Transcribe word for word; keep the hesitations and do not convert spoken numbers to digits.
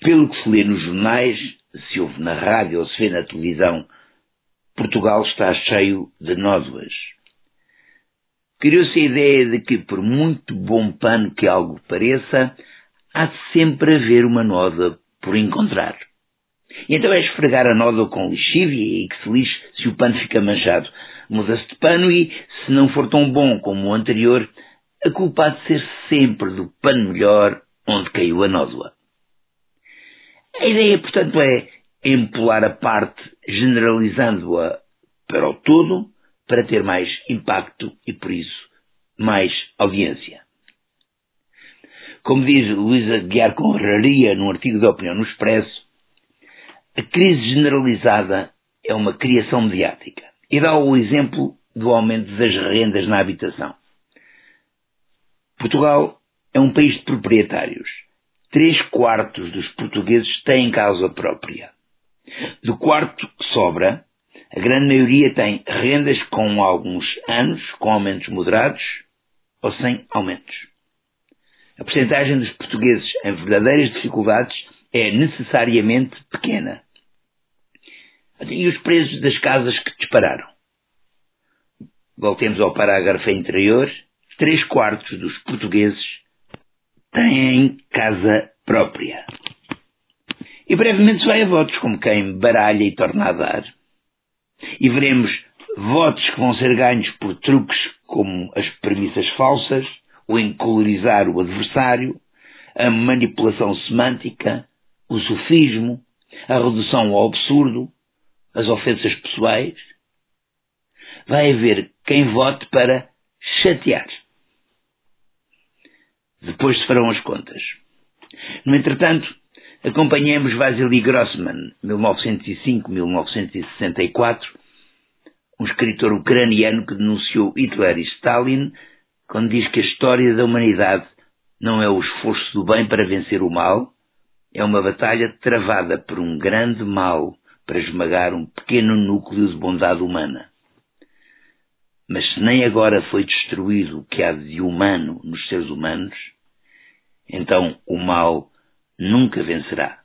Pelo que se lê nos jornais, se ouve na rádio ou se vê na televisão, Portugal está cheio de nódoas. Criou-se a ideia de que, por muito bom pano que algo pareça, há sempre haver uma nódoa por encontrar. E então é esfregar a nódoa com lixívia e que se lixe se o pano fica manchado. Muda-se de pano e, se não for tão bom como o anterior, a culpa há de ser sempre do pano melhor onde caiu a nódoa. A ideia, portanto, é empolar a parte, generalizando-a para o todo, para ter mais impacto e, por isso, mais audiência. Como diz Luísa Guiar Conraria num artigo de opinião no Expresso, a crise generalizada é uma criação mediática e dá o exemplo do aumento das rendas na habitação. Portugal é um país de proprietários. Três quartos dos portugueses têm casa própria. Do quarto que sobra, a grande maioria tem rendas com alguns anos, com aumentos moderados ou sem aumentos. A percentagem dos portugueses em verdadeiras dificuldades é necessariamente pequena. E os preços das casas que dispararam? Voltemos ao parágrafo anterior. Três quartos dos portugueses têm casa própria. E brevemente se vai a votos, como quem baralha e torna a dar. E veremos votos que vão ser ganhos por truques como as premissas falsas, o encolorizar o adversário, a manipulação semântica, o sofismo, a redução ao absurdo, as ofensas pessoais. Vai haver quem vote para chatear. Depois se farão as contas. No entretanto, acompanhemos Vasily Grossman, mil novecentos e cinco a mil novecentos e sessenta e quatro, um escritor ucraniano que denunciou Hitler e Stalin, quando diz que a história da humanidade não é o esforço do bem para vencer o mal, é uma batalha travada por um grande mal para esmagar um pequeno núcleo de bondade humana. Mas se nem agora foi destruído o que há de humano nos seres humanos, então o mal nunca vencerá.